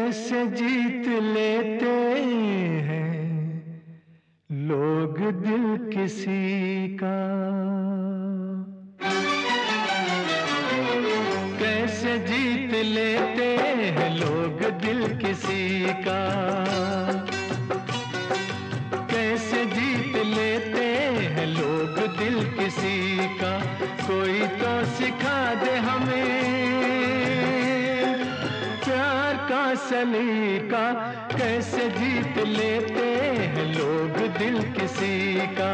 कैसे जीत लेते हैं लोग दिल किसी का, कैसे जीत लेते हैं लोग दिल किसी का, कैसे जीत लेते हैं लोग दिल किसी का। कोई तो सिखा दे हमें प्यार का सलीका, कैसे जीत लेते हैं लोग दिल किसी का।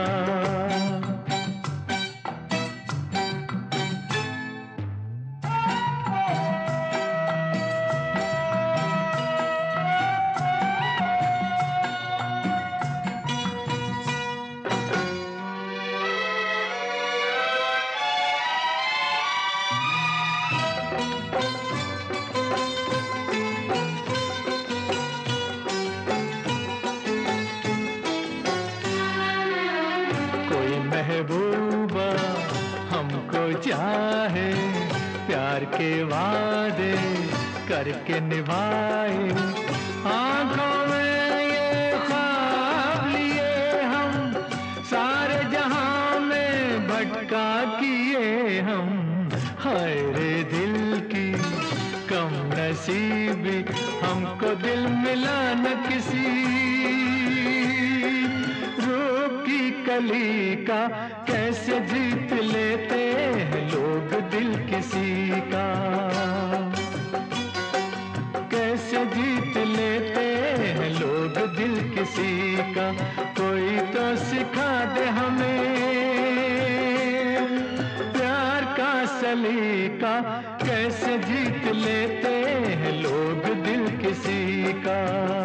महबूबा हमको चाहे, प्यार के वादे करके निभाए, आंखों में ये ख्वाब लिए हम, सारे जहां में भटका किए हम। हाय रे दिल की कम नसीबी, हमको दिल मिला न किसी कली का, कैसे जीत लेते हैं लोग दिल किसी का, कैसे जीत लेते हैं लोग दिल किसी का। कोई तो सिखा दे हमें प्यार का सलीका, कैसे जीत लेते हैं लोग दिल किसी का।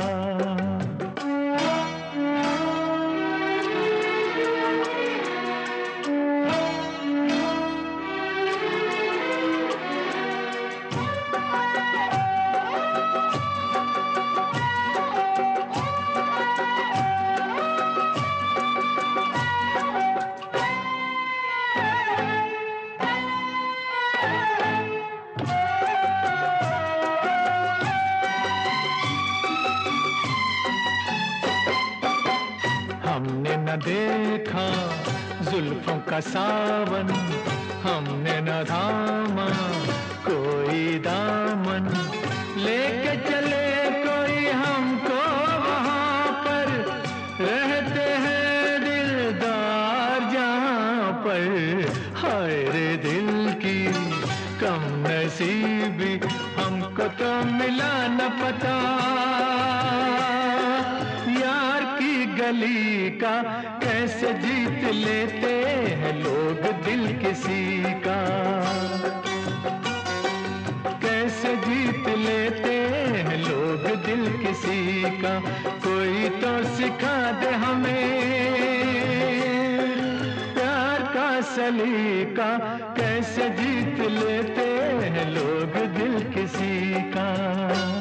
हमने न देखा जुल्फों का सावन, हमने न थामा कोई दामन, लेके चले कोई हमको वहां पर, रहते हैं दिलदार जहां पर। हाय रे दिल की कम नसीबी, हमको तो मिला न पता यार की गली का, कैसे जीत लेते हैं लोग दिल किसी का, कैसे जीत लेते हैं लोग दिल किसी का। कोई तो सिखा दे हमें प्यार का सलीका, कैसे जीत लेते हैं लोग दिल किसी का।